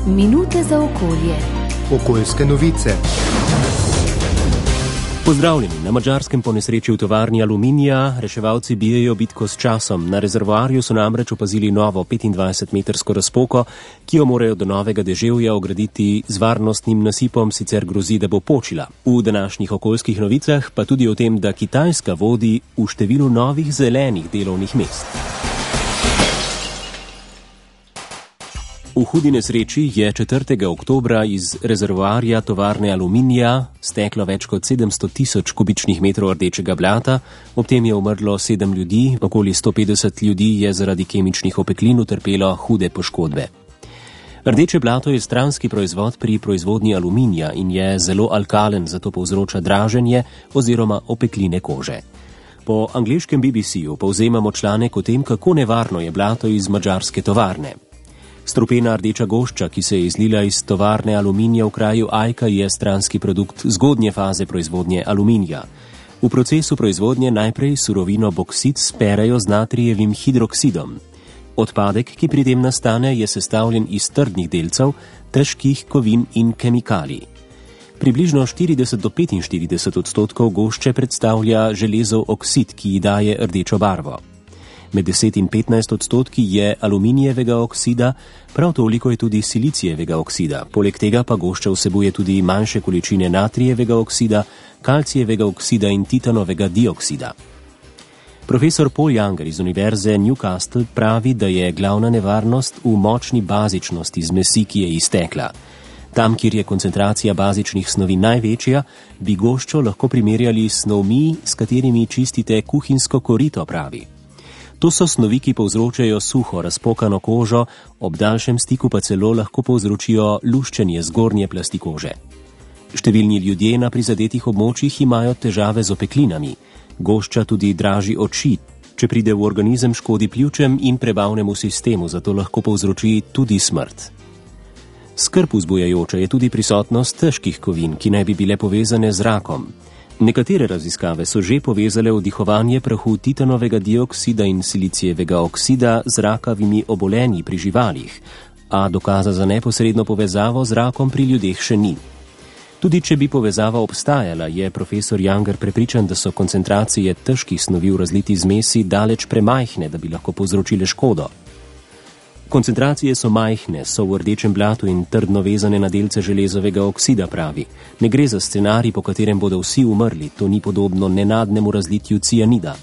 Minute za okolje. Okoljske novice. Pozdravljeni. Na Madžarskem po nesreči v tovarni aluminija reševalci bijejo bitko s časom. Na rezervoarju so namreč opazili novo 25-metrsko razpoko, ki jo morajo do novega deževja ograditi z varnostnim nasipom, sicer grozi, da bo počila. V današnjih okoljskih novicah pa tudi o tem, da Kitajska vodi v številu novih zelenih delovnih mest. V hudi nesreči je 4. oktobra iz rezervoarja tovarne aluminija steklo več kot 700 tisoč kubičnih metrov rdečega blata, ob tem je umrlo 7 ljudi, okoli 150 ljudi je zaradi kemičnih opeklin utrpelo hude poškodbe. Rdeče blato je stranski proizvod pri proizvodnji aluminija in je zelo alkalen, zato povzroča draženje oziroma opekline kože. Po angleškem BBC-ju povzemamo članek o tem, kako nevarno je blato iz madžarske tovarne. Strupena rdeča gošča, ki se je izlila iz tovarne aluminija v kraju Ajka, je stranski produkt zgodnje faze proizvodnje aluminija. V procesu proizvodnje najprej surovino boksit sperejo z natrijevim hidroksidom. Odpadek, ki pri tem nastane, je sestavljen iz trdnih delcev, težkih kovin in kemikalij. Približno 40 do 45% gošče predstavlja železov oksid, ki ji daje rdečo barvo. Med 10 in 15% je aluminijevega oksida, prav toliko je tudi silicijevega oksida. Poleg tega pa gošča vsebuje tudi manjše količine natrijevega oksida, kalcijevega oksida in titanovega dioksida. Profesor Paul Younger iz Univerze Newcastle pravi, da je glavna nevarnost v močni bazičnosti zmesi, ki je iztekla. Tam, kjer je koncentracija bazičnih snovi največja, bi goščo lahko primerjali s snovmi, s katerimi čistite kuhinjsko korito, pravi. To so snovi, ki povzročajo suho, razpokano kožo, ob daljšem stiku pa celo lahko povzročijo luščenje zgornje plasti kože. Številni ljudje na prizadetih območjih imajo težave z opeklinami. Gošča tudi draži oči. Če pride v organizem, škodi pljučem in prebavnemu sistemu, zato lahko povzroči tudi smrt. Skrb vzbujajoča je tudi prisotnost težkih kovin, ki naj bi bile povezane z rakom. Nekatere raziskave so že povezale vdihovanje prahu titanovega dioksida in silicijevega oksida z rakavimi obolenji pri živalih, a dokaza za neposredno povezavo z rakom pri ljudeh še ni. Tudi če bi povezava obstajala, je profesor Younger prepričan, da so koncentracije težkih snovi v razliti zmesi daleč premajhne, da bi lahko povzročile škodo. Koncentracije so majhne, so v rdečem blatu in trdno vezane na delce železovega oksida, pravi. Ne gre za scenarij, po katerem bodo vsi umrli, to ni podobno nenadnemu razlitju cianida.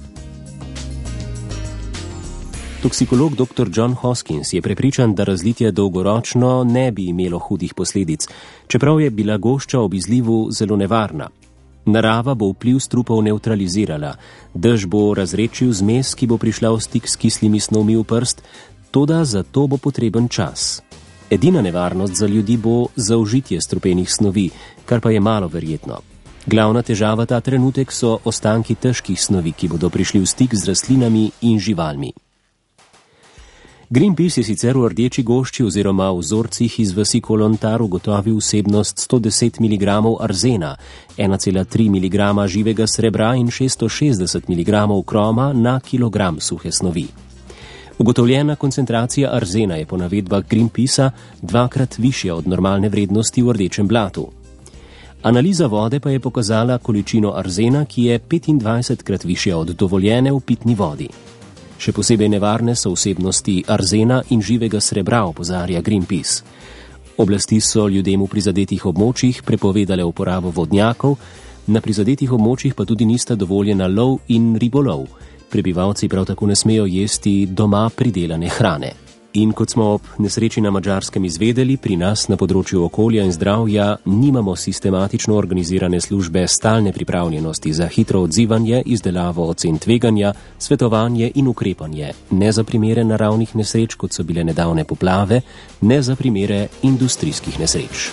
Toksikolog dr. John Hoskins je prepričan, da razlitje dolgoročno ne bi imelo hudih posledic, čeprav je bila gošča ob izlivu zelo nevarna. Narava bo vpliv strupov nevtralizirala, dež bo razredčil zmes, ki bo prišla v stik s kislimi snovmi v prst, toda za to bo potreben čas. Edina nevarnost za ljudi bo zaužitje strupenih snovi, kar pa je malo verjetno. Glavna težava ta trenutek so ostanki težkih snovi, ki bodo prišli v stik z rastlinami in živalmi. Greenpeace je sicer v rdeči gošči oziroma v vzorcih iz vasi Kolontar ugotovil vsebnost 110 mg arzena, 1,3 mg živega srebra in 660 mg kroma na kilogram suhe snovi. Ugotovljena koncentracija arzena je po navedbah Greenpeacea 2-krat višja od normalne vrednosti v rdečem blatu. Analiza vode pa je pokazala količino arzena, ki je 25-krat višja od dovoljene v pitni vodi. Še posebej nevarne so vsebnosti arzena in živega srebra, opozarja Greenpeace. Oblasti so ljudem v prizadetih območjih prepovedale uporabo vodnjakov, na prizadetih območjih pa tudi nista dovoljena lov in ribolov. Prebivalci prav tako ne smejo jesti doma pridelane hrane. In kot smo ob nesreči na Madžarskem izvedeli, pri nas na področju okolja in zdravja nimamo sistematično organizirane službe stalne pripravljenosti za hitro odzivanje, izdelavo ocen tveganja, svetovanje in ukrepanje, ne za primere naravnih nesreč, kot so bile nedavne poplave, ne za primere industrijskih nesreč.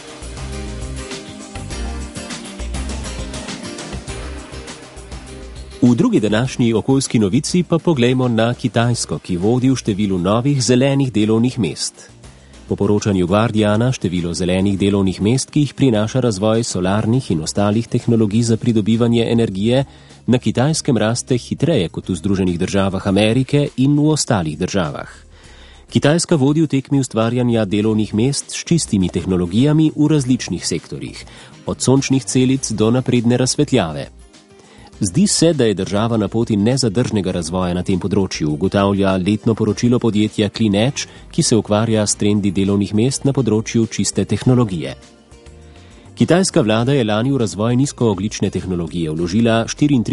V drugi današnji okoljski novici pa poglejmo na Kitajsko, ki vodi v številu novih zelenih delovnih mest. Po poročanju Guardiana število zelenih delovnih mest, ki jih prinaša razvoj solarnih in ostalih tehnologij za pridobivanje energije, na Kitajskem raste hitreje kot v Združenih državah Amerike in v ostalih državah. Kitajska vodi v tekmi ustvarjanja delovnih mest s čistimi tehnologijami v različnih sektorjih, od sončnih celic do napredne razsvetljave. Zdi se, da je država na poti nezadržnega razvoja na tem področju, ugotavlja letno poročilo podjetja Clean Edge, ki se ukvarja s trendi delovnih mest na področju čiste tehnologije. Kitajska vlada je lani v razvoj nizkoogljične tehnologije vložila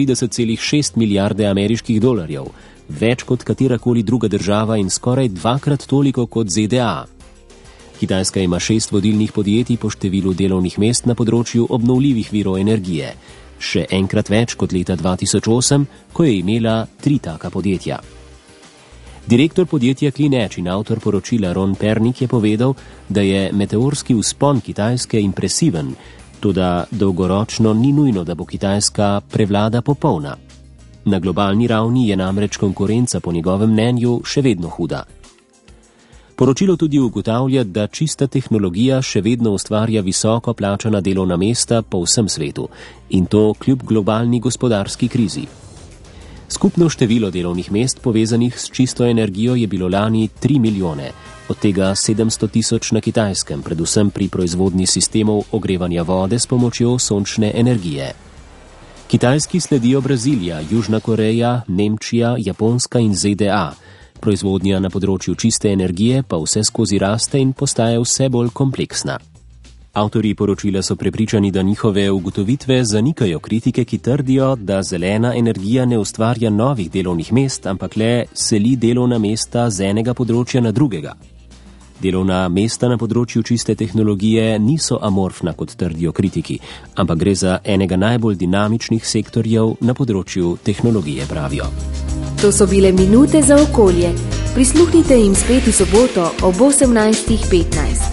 34,6 milijarde ameriških dolarjev, več kot katerakoli druga država in skoraj dvakrat toliko kot ZDA. Kitajska ima 6 vodilnih podjetij po številu delovnih mest na področju obnovljivih virov energije, še enkrat več kot leta 2008, ko je imela 3 taka podjetja. Direktor podjetja Clean Edge in avtor poročila Ron Pernik je povedal, da je meteorski vzpon Kitajske impresiven, toda dolgoročno ni nujno, da bo Kitajska prevlada popolna. Na globalni ravni je namreč konkurenca po njegovem mnenju še vedno huda. Poročilo tudi ugotavlja, da čista tehnologija še vedno ustvarja visoko plačana delovna mesta po vsem svetu in to kljub globalni gospodarski krizi. Skupno število delovnih mest povezanih s čisto energijo je bilo lani 3 milijone, od tega 700 tisoč na Kitajskem, predvsem pri proizvodnji sistemov ogrevanja vode s pomočjo sončne energije. Kitajski sledijo Brazilija, Južna Koreja, Nemčija, Japonska in ZDA. Proizvodnja na področju čiste energije pa vse skozi raste in postaje vse bolj kompleksna. Avtorji poročila so prepričani, da njihove ugotovitve zanikajo kritike, ki trdijo, da zelena energija ne ustvarja novih delovnih mest, ampak le seli delovna mesta z enega področja na drugega. Delovna mesta na področju čiste tehnologije niso amorfna, kot trdijo kritiki, ampak gre za enega najbolj dinamičnih sektorjev na področju tehnologije, pravijo. To so bile minute za okolje. Prisluhnite jim spet v soboto ob 18:15.